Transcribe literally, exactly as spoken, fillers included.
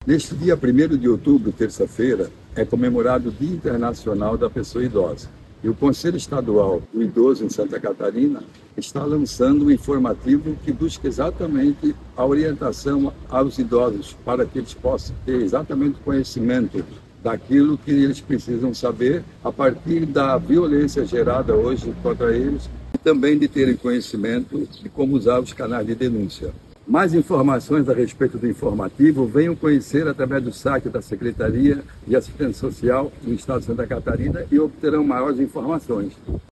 Neste dia primeiro de outubro, terça-feira, é comemorado o Dia Internacional da Pessoa Idosa. E o Conselho Estadual do Idoso em Santa Catarina está lançando um informativo que busca exatamente a orientação aos idosos para que eles possam ter exatamente o conhecimento daquilo que eles precisam saber a partir da violência gerada hoje contra eles e também de terem conhecimento de como usar os canais de denúncia. Mais informações a respeito do informativo, venham conhecer através do site da Secretaria de Assistência Social do Estado de Santa Catarina e obterão maiores informações.